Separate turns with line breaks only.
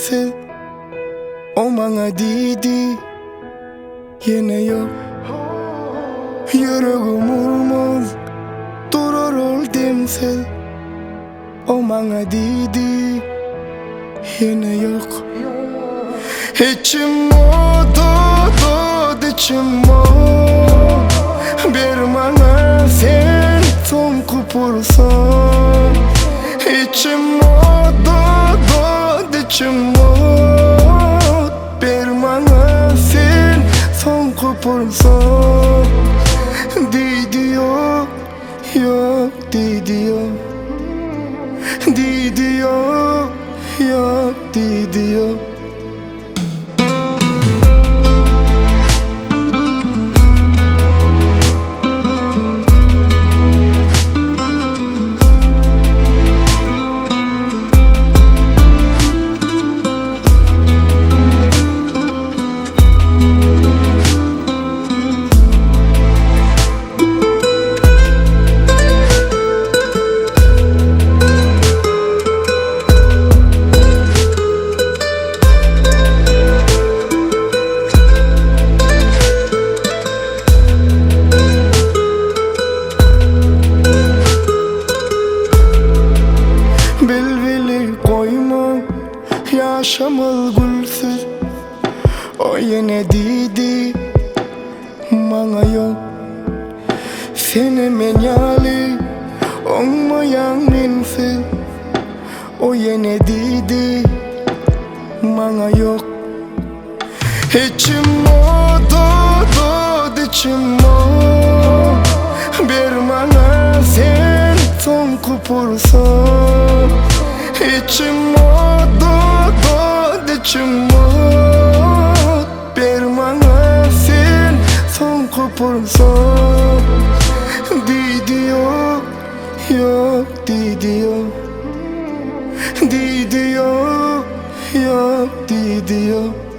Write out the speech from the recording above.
gülse o bana dedi yine yok. Yüreğim vurmaz durur ol demse o bana dedi yine yok. İçim dod içim bir bana sen son kupursan. İçim dod içim bir bana sen son kupursan. Dedi yok yok dedi yok, dedi yok yok dedi yok. Bilbili koyma yaşamıl gülsüz o yine dedi bana yok. Seni menyali olmayan minsiz o yine dedi bana yok. İçim dod içim bir bana sen son kupursan. İçim dod içim bir bana sen son kupursan. Dedi yok yok dedi yok, dedi yok yok dedi yok.